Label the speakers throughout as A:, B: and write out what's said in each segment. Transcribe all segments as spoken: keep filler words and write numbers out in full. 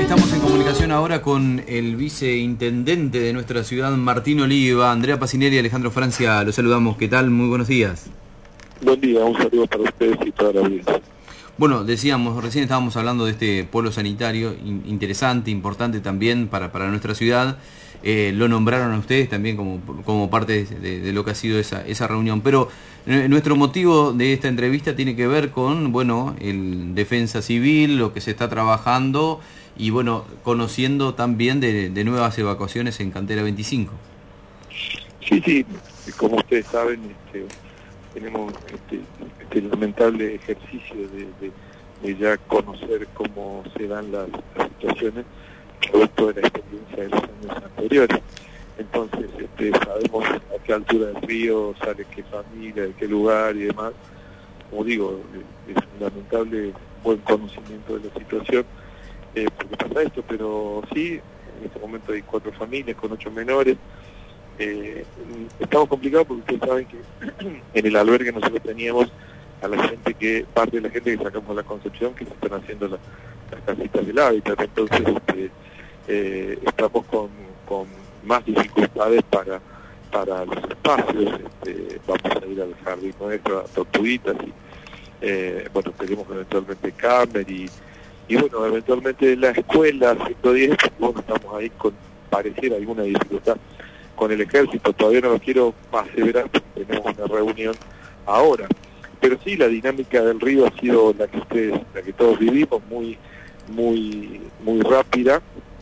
A: Estamos en comunicación ahora con el viceintendente de nuestra ciudad, Martín Oliva. Andrea Pacinelli y Alejandro Francia, los saludamos. ¿Qué tal? Muy buenos días.
B: Buen día, un saludo para ustedes y toda la audiencia.
A: Bueno, decíamos, recién estábamos hablando de este polo sanitario in, interesante, importante también para, para nuestra ciudad. Eh, lo nombraron a ustedes también como, como parte de, de lo que ha sido esa, esa reunión. Pero eh, nuestro motivo de esta entrevista tiene que ver con, bueno, el defensa civil, lo que se está trabajando y, bueno, conociendo también de, de nuevas evacuaciones en Cantera veinticinco.
B: Sí, sí, como ustedes saben, este, tenemos este, este lamentable ejercicio de, de, de ya conocer cómo se dan las, las situaciones producto de la experiencia de los años anteriores. Entonces, este, sabemos a qué altura del río sale qué familia, de qué lugar y demás. Como digo, es un lamentable buen conocimiento de la situación, eh, porque pasa esto, pero sí, en este momento hay cuatro familias con ocho menores. Eh, estamos complicados porque ustedes saben que en el albergue nosotros teníamos a la gente que, parte de la gente que sacamos la Concepción, que se están haciendo la, las casitas del hábitat. Entonces este, eh, estamos con, con más dificultades para para los espacios. Este, vamos a ir al jardín nuestro, a Tortuguitas, y eh, bueno, tenemos eventualmente Camer y, y bueno, eventualmente la escuela ciento diez, bueno, estamos ahí con, pareciera alguna dificultad con el ejército. Todavía no lo quiero aseverar porque tenemos una reunión ahora, pero sí, la dinámica del río ha sido la que ustedes, la que todos vivimos, muy muy muy rápida,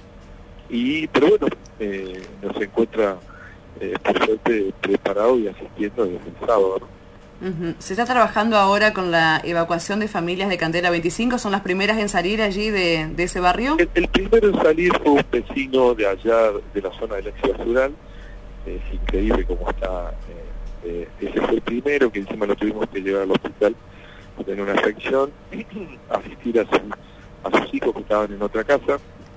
B: y pero bueno, eh, nos encuentra eh, por suerte preparado y asistiendo desde el sábado, ¿no?
C: Uh-huh. ¿Se está trabajando ahora con la evacuación de familias de Cantera veinticinco? ¿Son las primeras en salir allí de, de ese barrio?
B: El, el primero en salir fue un vecino de allá, de la zona de la ciudad rural. Es increíble cómo está, eh, eh, ese fue el primero, que encima lo tuvimos que llevar al hospital por tener una afección, asistir a, su, a sus hijos que estaban en otra casa,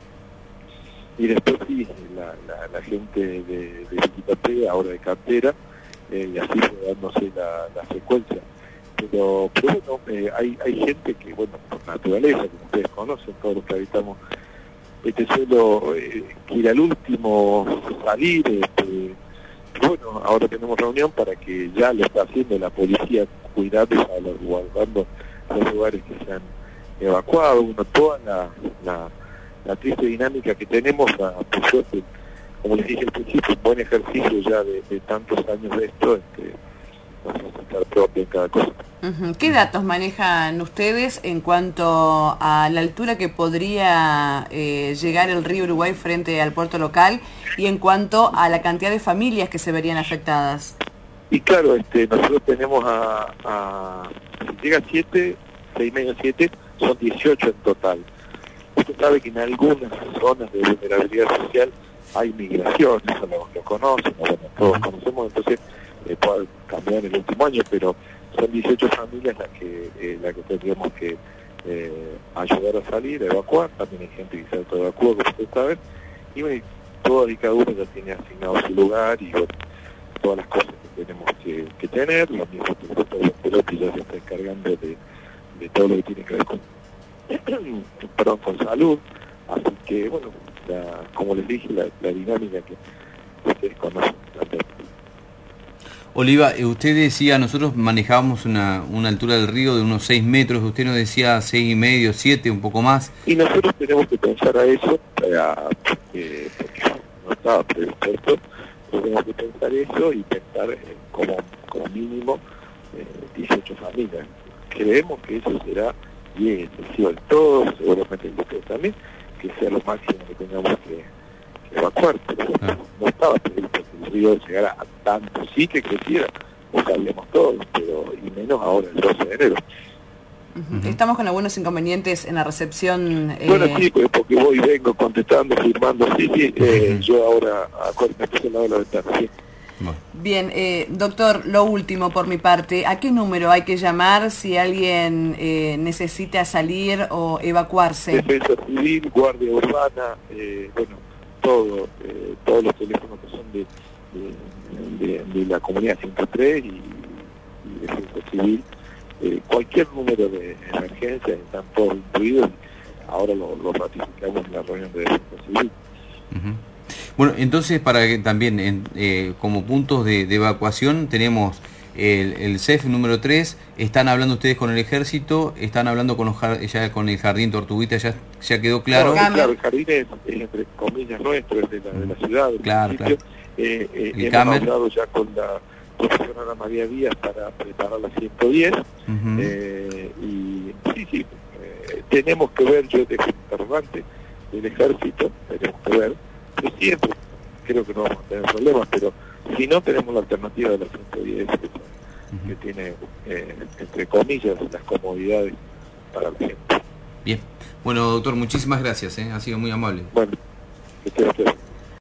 B: y después sí, la, la, la gente de, de Viquitapé, ahora de Cantera, eh, y así fue dándose la, la secuencia. Pero, pero bueno, eh, hay, hay gente que, bueno, por naturaleza, como ustedes conocen, todos los que habitamos este suelo, eh, que ir al último, salir, este, bueno, ahora tenemos reunión para que ya lo está haciendo la policía, cuidando, a los, guardando los lugares que se han evacuado. Uno, toda la, la, la triste dinámica que tenemos, a, por suerte, como les dije al principio, un buen ejercicio ya de, de tantos años de esto, este, vamos a estar propio en cada cosa.
C: Uh-huh. ¿Qué datos manejan ustedes en cuanto a la altura que podría eh, llegar el río Uruguay frente al puerto local y en cuanto a la cantidad de familias que se verían afectadas?
B: Y claro, este, nosotros tenemos a, a si llega a siete, seis y medio, siete, son dieciocho en total. Usted sabe que en algunas zonas de vulnerabilidad social hay migración, eso lo, lo conocen, bueno, todos conocemos, entonces eh, puede cambiar en el último año, pero son dieciocho familias las que eh, las que tendríamos que eh, ayudar a salir, a evacuar. También hay gente que se autoevacúa, como ustedes saben, y bueno, todas y cada uno ya tiene asignado su lugar y bueno, todas las cosas que tenemos que, que tener. Lo mismo que el pelote ya se está encargando de, de todo lo que tiene que ver con, perdón, con salud. Así que bueno, la, como les dije, la, la dinámica que ustedes conocen también.
A: Oliva, usted decía, nosotros manejábamos una, una altura del río de unos seis metros, usted nos decía seis y medio, siete, un poco más.
B: Y nosotros tenemos que pensar a eso, para, porque, porque no estaba previsto esto, tenemos que pensar eso y pensar eh, como, como mínimo eh, dieciocho familias. Creemos que eso será bien excesivo en todos, seguramente en ustedes también, que sea lo máximo que tengamos que, que evacuar, pero bueno, ah. no estaba previsto que el río llegara a tanto, sí que creciera, lo sabíamos todos, pero y menos ahora el doce de enero.
C: Uh-huh. Estamos con algunos inconvenientes en la recepción. Eh...
B: Bueno, sí, pues porque voy y vengo contestando, firmando, sí, sí, eh, uh-huh. Yo ahora me puse al lado de la ventana, sí.
C: Bien, eh, doctor, lo último por mi parte, ¿a qué número hay que llamar si alguien eh, necesita salir o evacuarse?
B: Defensa Civil, Guardia Urbana, eh, bueno, todo, eh, todos los teléfonos que son de, de, de, de la comunidad ciento tres y, y Defensa Civil, eh, cualquier número de emergencia están todos incluidos. ahora lo, lo ratificamos en la reunión de defensa civil.
A: Uh-huh. Bueno, entonces para que también en, eh, como puntos de, de evacuación tenemos el, el C E F número tres, están hablando ustedes con el ejército, están hablando con los, ya con el Jardín Tortuguita, ya, ya quedó claro.
B: No, claro, el jardín es, es entre comillas nuestro, es de la, de la ciudad, del
A: claro,
B: municipio.
A: Claro.
B: Eh, eh,
A: el
B: hemos
A: Camer.
B: hablado ya con la profesora María Díaz para preparar la ciento diez, uh-huh. eh, y sí, sí, eh, tenemos que ver, yo dejo interrogante del ejército, tenemos que ver, pero siempre creo que no vamos a tener problemas, pero si no tenemos la alternativa de la ciento diez, que, uh-huh. que tiene, eh, entre comillas, las comodidades para la gente.
A: Bien, bueno doctor, muchísimas gracias, ¿eh? Ha sido muy amable.
B: Bueno, que esté usted.